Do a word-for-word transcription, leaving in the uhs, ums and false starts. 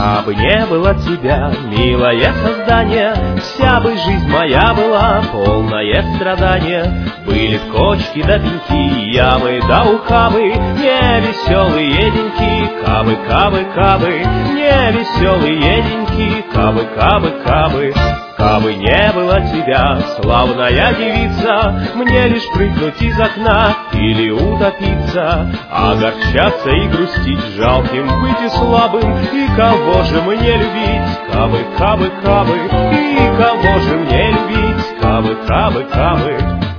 Кабы не было тебя, милое создание, вся бы жизнь моя была полное страдание. Были б кочки да пеньки, ямы да ухабы, не веселые деньки, кабы, кабы, кабы, не веселые деньки, кабы, кабы, кабы. Кабы не было тебя, славная девица, мне лишь прыгнуть из окна или утопиться, огорчаться и грустить, жалким быть и слабым, и кого же мне любить, кабы, кабы, кабы, и кого же мне любить, кабы, кабы, кабы.